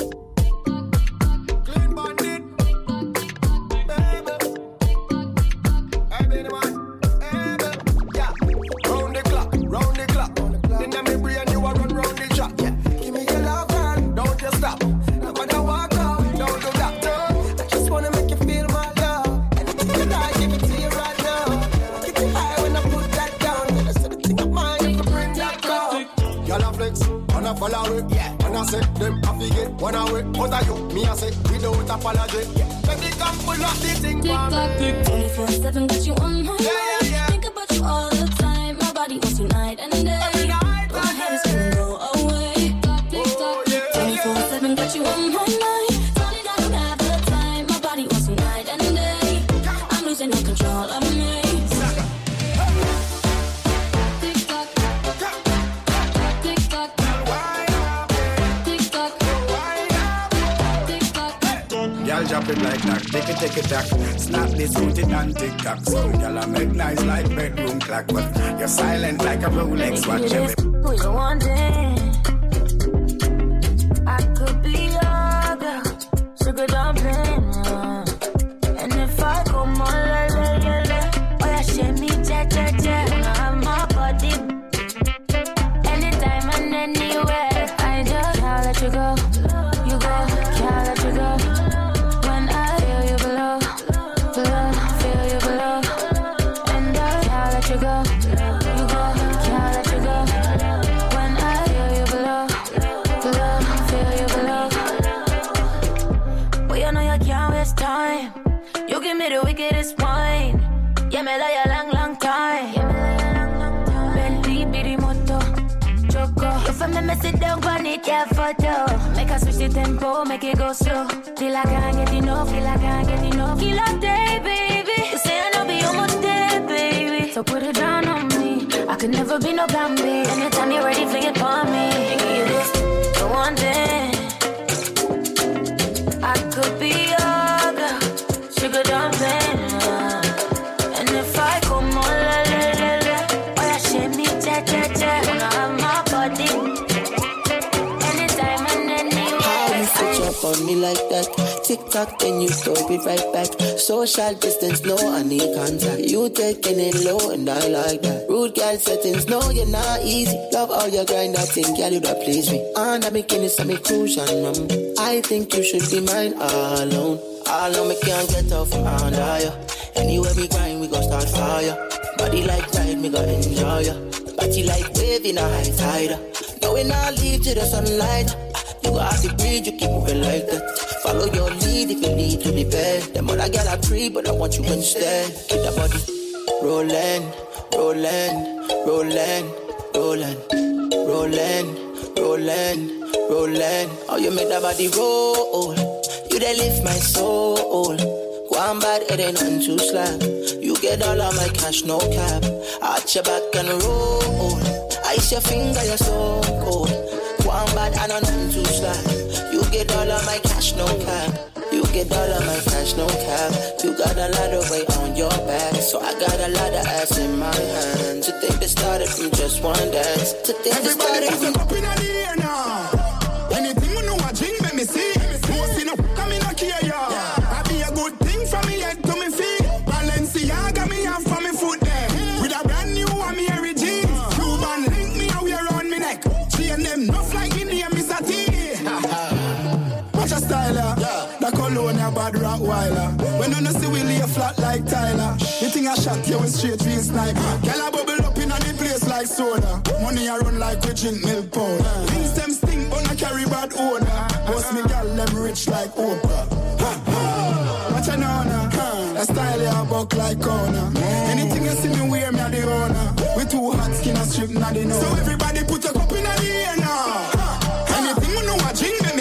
Clean bandit. Baby. Hey, baby, man. Hey, baby. Yeah. Round the clock, round the clock. Then me brain you a run round the track. Yeah. Give me your love and don't you stop. No matter what come, don't do that. No. I just wanna make you feel my love. Anything you like, give it to you right now. Get you high when I put that down. When I say the thing of mine, you can bring that down. Y'all a flex, wanna follow it. Yeah. When I say them, I forget. When I wait, what are you? Me I say without apology. Yeah. Let me come pull up the thing for me. twenty-four seven got you on my mind. Yeah, yeah, yeah. Think about you all the time. My body wants you night and day. Every night, My head is gonna go away. twenty-four seven got you on my mind. Tony doesn't have the time. My body wants you night and day. I'm losing no control of me. Tick tock, tick tock, tick tock, tick tock. Y'all drop it like that, take it, take it back. Snap this, put it on TikTok. Some y'all are make nice like bedroom clock, but you're silent like a Rolex watch. Who you wanting? I could be your girl, sugar dumpling. uh. And if I go more, la la la la, oh yeah, shake me, cha cha cha. Wanna have my body, anytime and anywhere. I just can't let you go, you go, can't let you go. When I feel you below, below, feel you below, and I can't let you go, you go, can't let you go. When I feel you below, below, feel you below. But you know you can't waste time. You give me the wickedest wine. Yeah, me like a long, long time. Yeah, me like a long, long time. Bentley, bitty moto, choco. If I me sit down on it, yeah, photo. Make us switch the tempo, make it go slow. Feel I can't get enough, feel I can't get enough. Feel like day, baby. You say I know be almost there, baby. So put it down on me. I could never be no Bambi. Anytime you're ready, fling it for me. And give you this, the one thing. I could be your girl, sugar dumpling. uh. And if I come on, la la la la, oh yeah, shake me, cha cha cha. Wanna have my body, anytime and anywhere. You switch up on me like that. Tick tock, then you throw it right back. Social distance, no, I need contact. You taking it low, and I like that. Rude girl settings, no, you're not easy. Love all your grind, that thing, girl, you that please me. And I'm making it some crucial, um. I think you should be mine all alone. All alone, me can't get off from under you. Anywhere we grind, we gon' start fire. Body like ride, me gon' enjoy ya. Body like wave in a high tide. No, we not leave to the sunlight. You got the bridge, you keep moving like that. Follow your lead if you need to be bad. Them other girl I free, but I want you instead. Keep that body rolling, rolling, rolling, rolling, rolling, rolling, rolling. Oh, you make that body roll. You they lift my soul. One bad, it ain't nothing too slack. You get all of my cash, no cap. Arch your back and roll. Ice your finger, you're so cold. One bad, I know nothing too slack. You get all of my cash, no cap. You get all of my cash, no cap. You got a lot of weight on your back, so I got a lot of ass in my hands. To think it started from just one dance. To think it started from up in the air now. Anything you know I drink, let me see. Most in a come in a care, yeah. I be a good thing from me head to me feet. Balenciaga me have for me foot there. With a brand new one, me Harry jeans. Cuban link me a wear on me neck. Chain them nuff like me name is a T. Watch a styler, yeah. The cologne a bad Rottweiler. When you no see we lay flat like Tyler. You think I shot you with straight real sniper. Girl a bubble up in a the place like soda. Money a run like we drink milk powder. Things them stink but I carry bad odor. Boss me girl them rich like Oprah. Watch a nana, the style ya buck like corner. Anything you see me wear me a the owner. We too hot skin a strip na the know. So everybody put a cup in a the air now. Anything you know I drink me.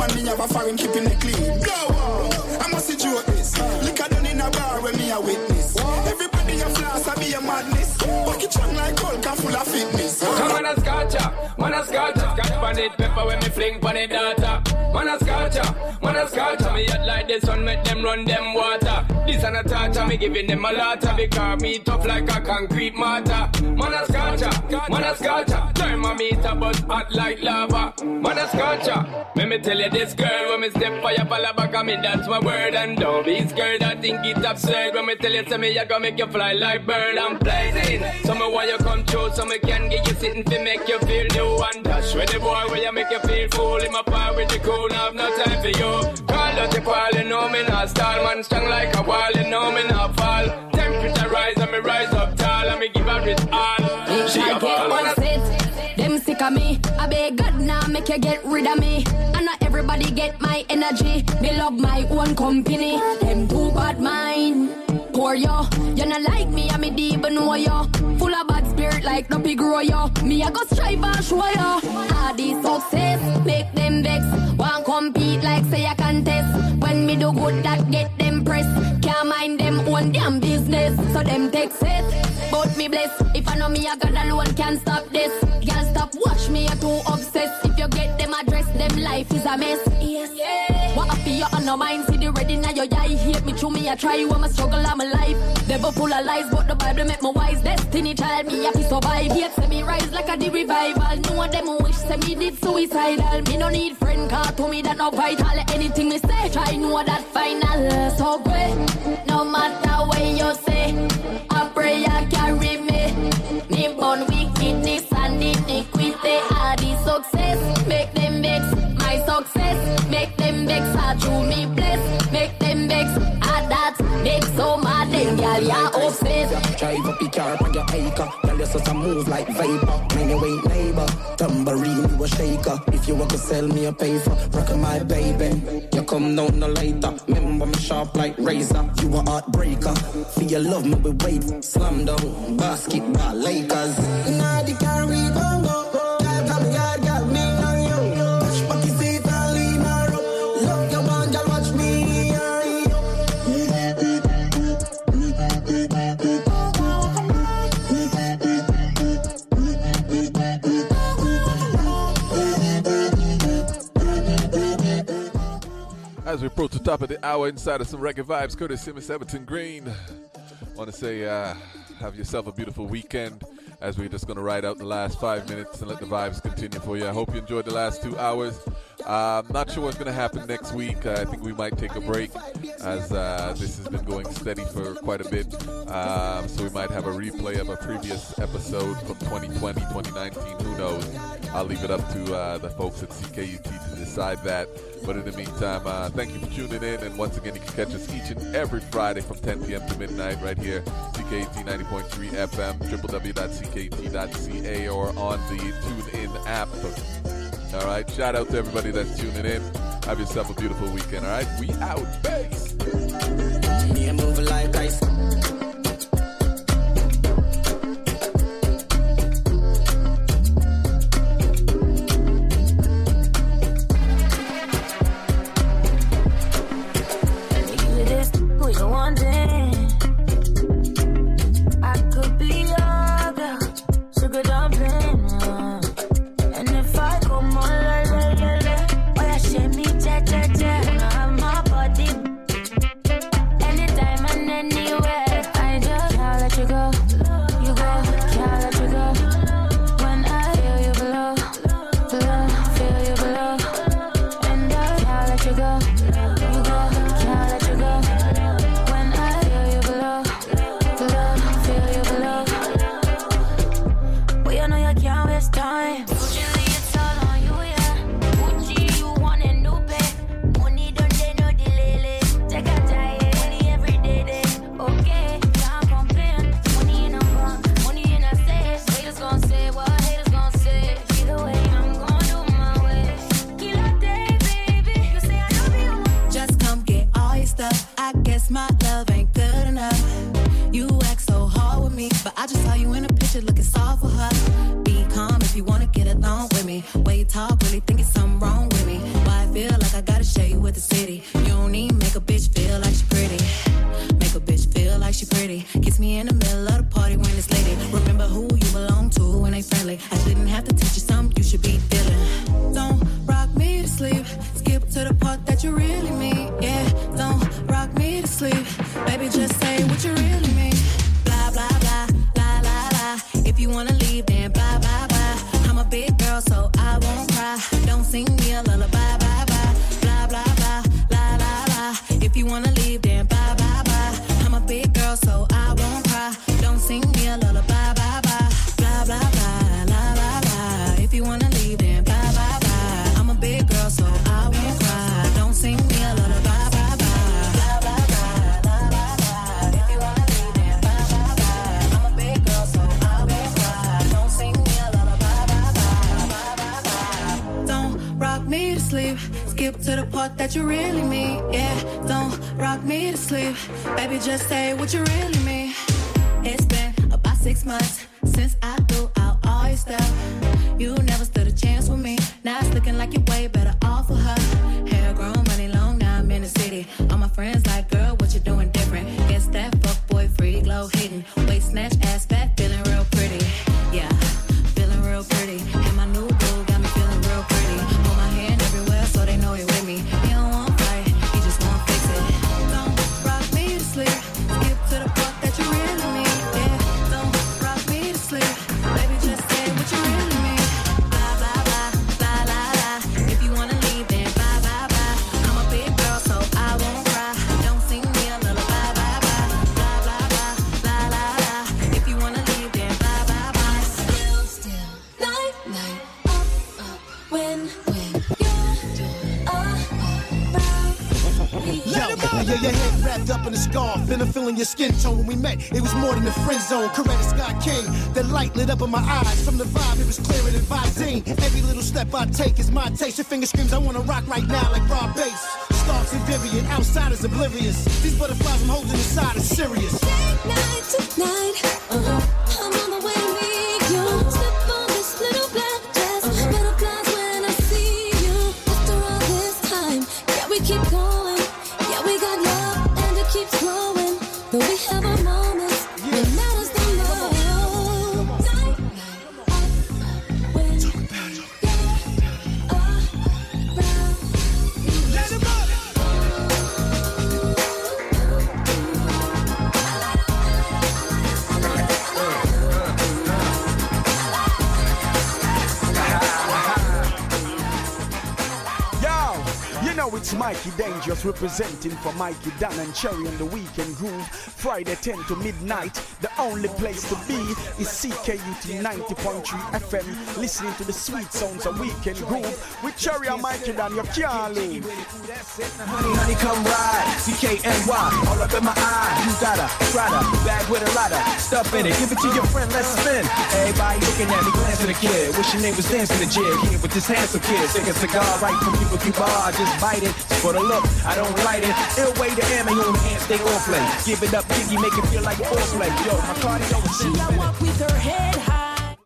man, me have a foreign keeping it clean. Go on, I must see joke this. Liquor done in a bar when me a witness. Everybody a floss, I be a madness. Bucket strong like Hulk and full of fitness. Come on a scotcha, man a scotcha. Scotch pan it, pepper when me fling pan it data. Man a scotcha, man a scotcha. Me head like the sun, make them run them water. This and a torture, me giving them a lotta. Because me tough like a concrete mortar. Man a scotcha, man a scotcha. Turn my meter but hot like lava. Man a scotcha. Let me tell you this girl, when me step for your pala back of me, that's my word. And don't be scared, I think it's absurd. When me tell you to me, I gonna make you fly like bird. I'm blazing, so me want you come true, so me can get you sitting to make you feel new and dash. With the boy where you make you feel full. In my power with the cool, I have no time for you. Call out the call, you know me not stall. Man strong like a wall, you know me not fall. Temperature rise and me rise up tall. And me give her it all. She a ball. Them sick of me, I beg God now make you get rid of me. And not everybody get my energy. Me love my own company. Them too bad mind. Poor yo, you not like me, I me deep know yo. Full of bad spirit like the big grow yo. Me I go strive and show yo. All these success make them vex. Want compete like say I contest. When me do good that get them press. Can't mind them own damn business. So them take it, but me bless. If I know me I got alone can't stop this. Can't stop watch me I too obsessed. If you get them address them life is a mess. Yes. Yeah. What I feel you on no mind see the ready now your eye. Hate me through me I try you I'm a struggle I'm a life. Devil full of lies but the Bible make me wise. Destiny child me have to survive. Hate say me rise like a the revival. No one them wish say me did suicidal. Me no need friend car to me that no vital. Anything me say try know that final. So great no matter what you say. I pray I carry me. Me born wickedness and iniquity. All the success make them vex. My success make them vex. I do me bless make them vex. I that make so mad them girl ya obsessed. Drive up the car on your acre. Girl you such a move like vapor. Mine you ain't neighbor. Tambourine you a shaker. If you want to sell me a paper, rock my baby. You come down no later. Remember me sharp like razor. You a heartbreaker. For your love me we wait. Slam down basketball Lakers. Inna the car we gon' go. Girl got me hard, got me on you. Touch back his seat and lean her up. Love your one, girl watch me and you. As we approach the top of the hour inside of some reggae vibes, courtesy of Miss Everton Green. Want to say, uh, have yourself a beautiful weekend as we're just going to ride out the last five minutes and let the vibes continue for you. I hope you enjoyed the last two hours. Uh, I'm not sure what's going to happen next week. Uh, I think we might take a break as uh, this has been going steady for quite a bit. Um, so we might have a replay of a previous episode from twenty twenty, twenty nineteen. Who knows? I'll leave it up to uh, the folks at C K U T to decide that. But in the meantime, uh, thank you for tuning in. And once again, you can catch us each and every Friday from ten p.m. to midnight right here, C K U T ninety point three F M, w w w dot c k u t dot c a, or on the TuneIn app. All right, shout out to everybody that's tuning in. Have yourself a beautiful weekend, all right? We out, bass. Me move like ice. Talk, really think it's something wrong with me. Why I feel like I sleep. Baby, just say what you really mean. Blah, blah, blah, blah, blah, blah. If you wanna leave, then blah, blah, blah. I'm a big girl, so I won't cry. Don't sing me a lullaby, bye, bye. Blah, blah, blah, blah, blah, blah. If you wanna leave, then blah, blah, blah. I'm a big girl, so I won't cry. Don't sing me a lullaby, bye, bye. Blah, blah, blah, blah, blah, blah. If you wanna leave, then blah, blah, blah. I'm a big girl, so I won't cry. Don't sing me a lullaby, bye, bye. Blah, blah, blah, blah, blah, blah. If you wanna leave, then blah, blah, blah. I'm a big girl, so I won't cry. Don't sing me a lullaby, bye, bye, bye, bye, bye. Don't rock me to sleep. Skip to the part that you really mean. Yeah, don't rock me to sleep. Baby, just say what you really mean. It's been about six months since I threw out all your stuff. You never stood a chance with me. Now it's looking like you're way better off with her. Hair grown, money long, now I'm in the city. All my friends like, girl, what you doing different? Guess that fuckboy free glow hidden. Waist snatch, ass fat, feeling real pretty. Yeah, feeling real pretty. And my new boo got me feeling real pretty. Hold my hand everywhere so they know you're with me. He don't want fight, he just want fix it. Don't rock me to sleep. Skip to the part that you really mean. Yeah, don't rock me to sleep. Baby, just say what you really mean. Blah, blah, blah, blah, blah, blah. If you wanna leave, then blah, blah, blah. I'm a big girl, so I won't cry. Don't sing me a lullaby, blah, blah, blah, blah, blah, blah, blah, blah. If you wanna leave, then blah, blah, blah. Still, still, night, night, up, up, when, when you're around. Yo, yeah, your head wrapped up in a scarf, and I'm feeling your skin tone. When we met, it was more than a friend zone. Coretta Scott King, that light lit up in my eyes. From the vibe, it was clearer than Visine. Every little step I take is my taste. Your finger screams, I wanna rock right now like Rob Bass. Starks and Vivian, outsiders oblivious. These butterflies I'm holding inside are serious. Date night tonight. Uh-huh. I'm on the way to meet you. Slip on this little black dress. Butterflies when I see you. After all this time, yeah, we keep going. Yeah, we got love and it keeps growing. Though we have our moments, it matters the most. Night, night, up, when you're around. Let 'em know. Yo, it's Mikey Dangerous representing for Mikey Dan and Cherry on the Weekend Groove. Friday ten to midnight. The only place to be is C K U T ninety point three F M. Listening to the sweet sounds of Weekend Groove with Cherry and Mikey Dan. You can't leave. Honey, honey, come ride. C K N Y, all up in my eye. You got a Prada bag with a lot of stuff in it. Give it to your friend, let's spin. Everybody looking at me, glancing at the kid. Wishing they was dancing the jig here with this handsome kid. Take a cigar right from Cuba Cuba. Just bite it for the look. I don't light it. Ill way to ammo on the hand, stay on play. Give it up, Biggie, make it feel like foreplay. Yo, my cardio is She I walk with her head high.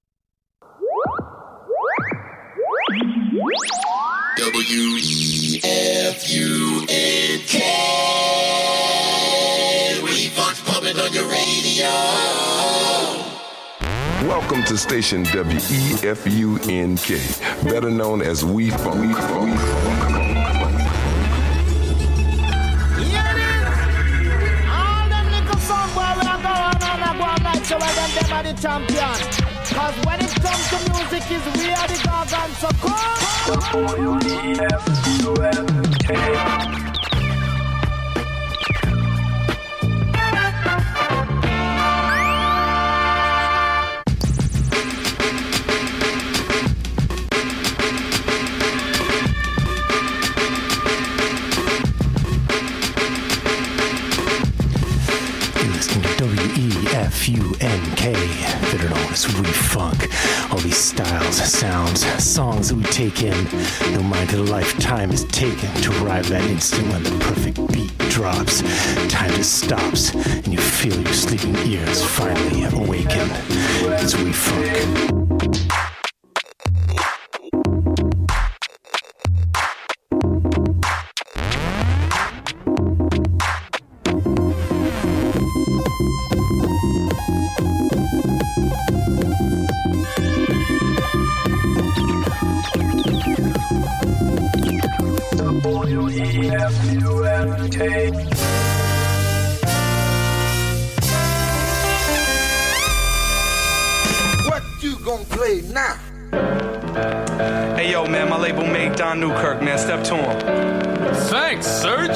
W E F U N K. Refunds pumping on your radio. Welcome to station W E F U N K, better known as We Funk. We Funk. All them little song boy we are going on and go on like so when them them are the champion. Cause when it comes to music is we are the gargants, so come. W E F U N K. W E F U N K, better known as We-Funk. All these styles, sounds, songs that we take in, no mind to the lifetime is taken to arrive that instant when the perfect beat drops. Time just stops, and you feel your sleeping ears finally awaken. It's We-Funk. W E F U N K. gonna play now. Hey yo, man, my label mate Don Newkirk, man. Step to him. Thanks, Serge.